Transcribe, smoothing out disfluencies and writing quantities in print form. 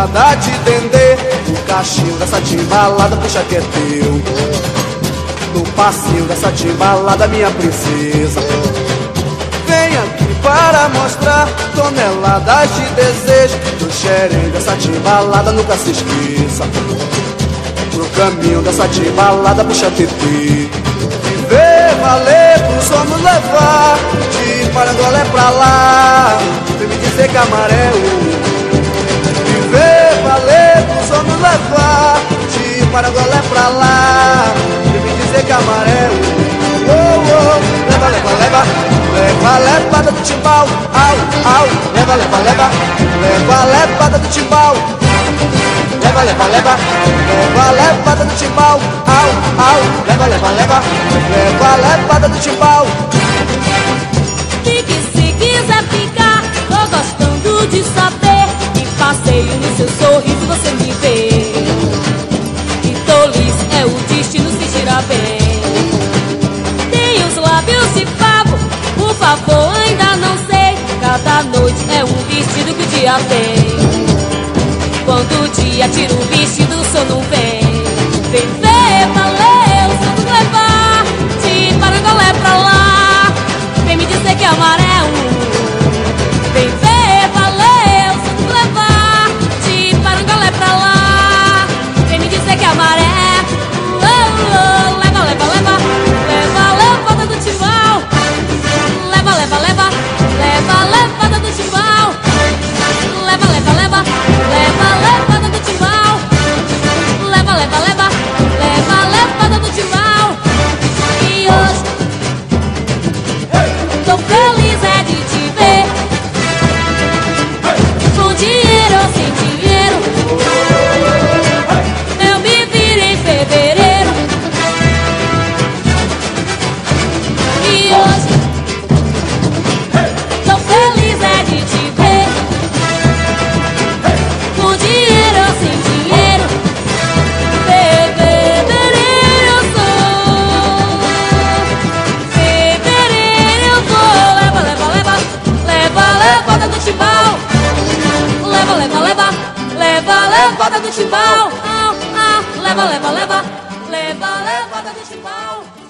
tonelada de dendê. O cachinho dessa timbalada, puxa que é teu. No passinho dessa timbalada, minha princesa. Vem aqui para mostrar toneladas de desejo. Do xerém dessa timbalada, nunca se esqueça. Pro caminho dessa timbalada, puxa tetê. Viver, valer, pro som nos levar. De Parangolé pra lá, vem me dizer que amarelo. Viver, valer, pro som nos levar. De Parangolé pra lá, vem me dizer que amarelo. Oh, oh, leva, leva, leva. Leva, levada do timbal. Au, au, leva, leva, leva. Leva, levada do timbal. Leva, leva, leva. Leva, levada do timbal. Au, au, leva, leva, leva. Leva, levada do timbal. Fique se quiser ficar, tô gostando de saber. Que passeio no seu sorriso você me vê. Que tolice é o destino se girar bem. Tem os lábios de favo, por favor, ainda não sei. Cada noite é um vestido que o dia tem. Quando o dia tira o vestido, o sono vem. Vem ver, valeu, vamos levar de Parangolé pra lá. Vem me dizer que amarelo. Vem ver, valeu, vamos levar de Parangolé pra lá. Vem me dizer que amarelo. Oh, oh, leva, leva, leva. Leva, levada do timbal. Leva, leva, leva. Leva, levada do timbal. Leva, leva, leva. Leva, levada do timbal. Leva, leva, leva. Leva, levada do timbal. E hoje tô feliz é de te ver. Com dinheiro ou sem dinheiro, eu me viro em fevereiro. E hoje tô feliz é de te ver. Com dinheiro ou sem dinheiro, fevereiro eu sou. Fevereiro eu vou. Leva, leva, leva. Leva, levada do timbal. Leva, leva, leva. Leva, levada do timbal. Ah, ah. Leva, leva, leva. Leva, levada do timbal.